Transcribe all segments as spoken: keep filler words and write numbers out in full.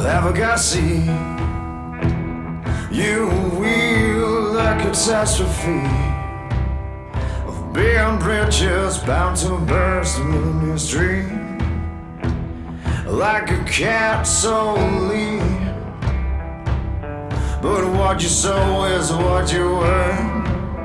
ever got see. You wield a catastrophe of being bridges bound to burst in the stream. Like a cat so lean, but what you sow is what you earn.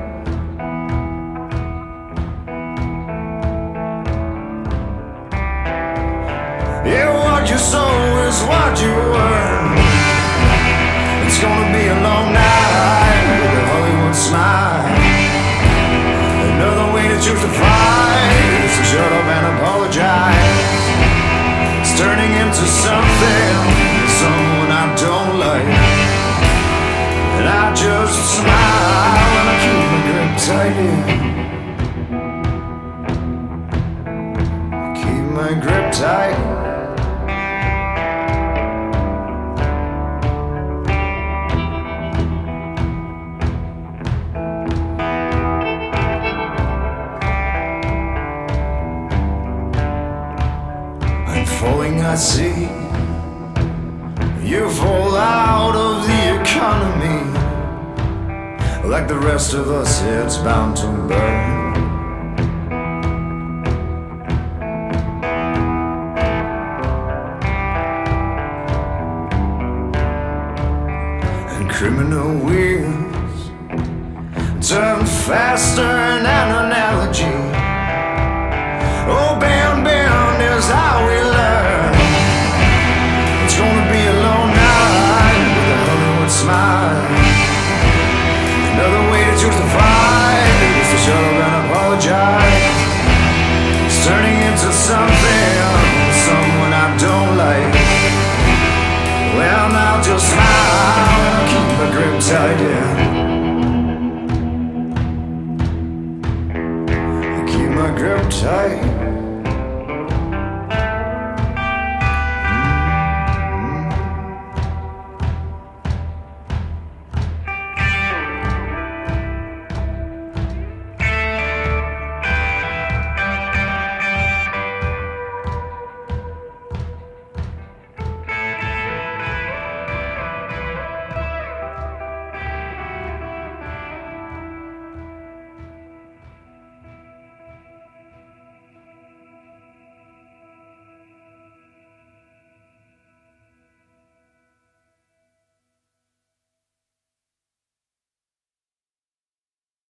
Yeah, what you sow is what you earn. It's gonna be a long night with a Hollywood smile. Another way to choose to fight is to shut up and apologize. It's turning into something, someone I don't like, and I just smile and I keep my grip tight. Yeah. Keep my grip tight. Falling, I see you fall out of the economy. Like the rest of us, it's bound to burn. And criminal wheels turn faster than an analogy. Oh, bam, bam, is how we learn. It's gonna be a long night with a Hollywood smile. Another way to choose to fight is to shut up and apologize. It's turning into something, someone I don't like. Well, now just smile and keep my grip tight, yeah. Keep my grip tight.